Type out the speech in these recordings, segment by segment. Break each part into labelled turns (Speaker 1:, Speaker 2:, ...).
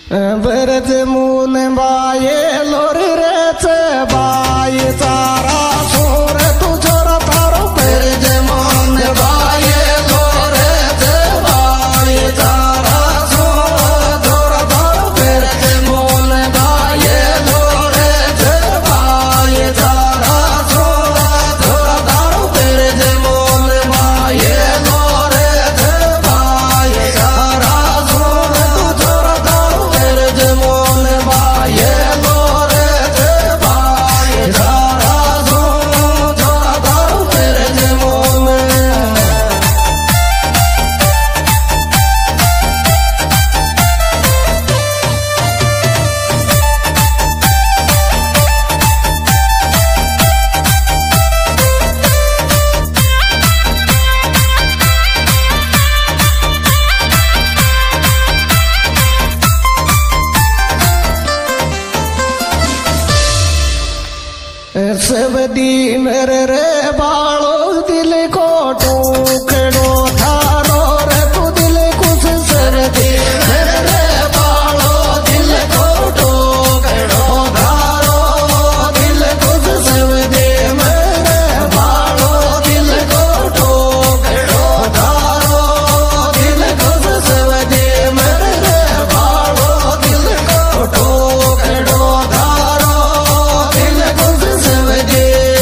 Speaker 1: बरच मून बाये लोर रेच बाय चारा सोर तू छोरा थारो बरच मून बाये लोर रेच बाय चारा सोर छोरा थारो बरच मून बाये लोर रेच बाय चारा सोर छोरा थारो बरच मून बाये लोर रेच बाय चारा सोर तू छोरा थारो बरच मून बाये लोर रेच बाय चारा सोर छोरा थारो बरच मून सबदी मेरे रे बालो दिल को टूकड़ो थारो रे तू दिल कुछ सर्दी मेरे रे बालो दिल को टूकड़ो थारो दिल कुछ सर्दी मेरे बालो दिल को टूकड़ो थारो दिल कुछ सर्दी मेरे रे बालो दिल को टूकड़ो थारो दिल कुछ सर्दी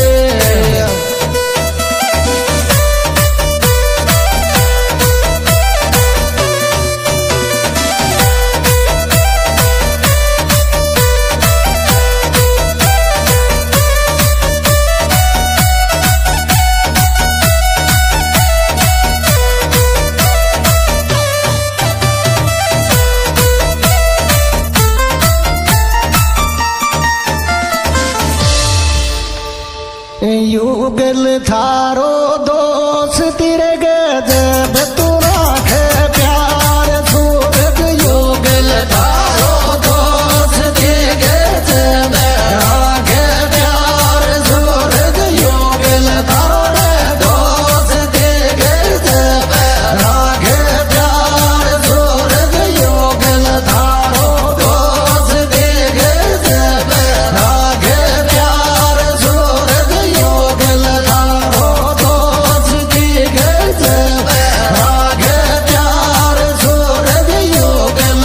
Speaker 1: युगल थारो दोस्त तेरे गजब तू राखे प्यार सूरज युगल थारो दोस्त तेरे गजब राखे प्यार सूरज युगल थारो दोस्त तेरे गजब राखे प्यार सूरज युगल थारो दोस्त तेरे गजब राखे प्यार सूरज युगल थारो दोस्त तेरे गजब राखे प्यार सूरज युगल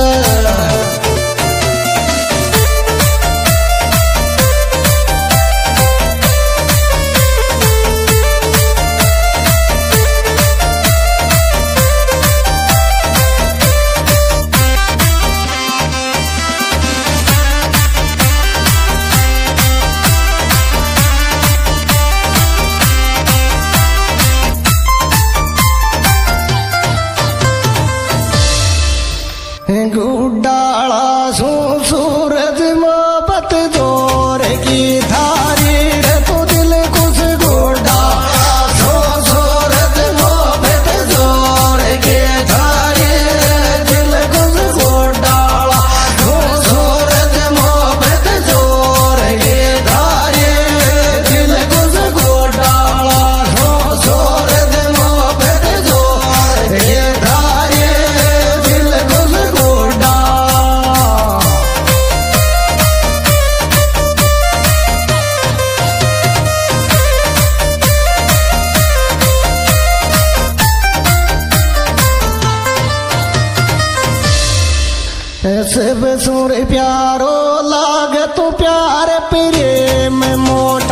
Speaker 1: गुड्डाला सो सूरज मोहब्बत जोर की थारी रे तू दिल कुछ गुड्डाला सो सूरज मोहब्बत जोर की थारी दिल कुछ गुड्डाला सो सूरज मोहब्बत जोर की थारी दिल कुछ गुड्डाला सो सूरज मोहब्बत जोर की थारी दिल कुछ गुड्डाला सब सुर प्यारो लाग तू प्यार प्रेम मोट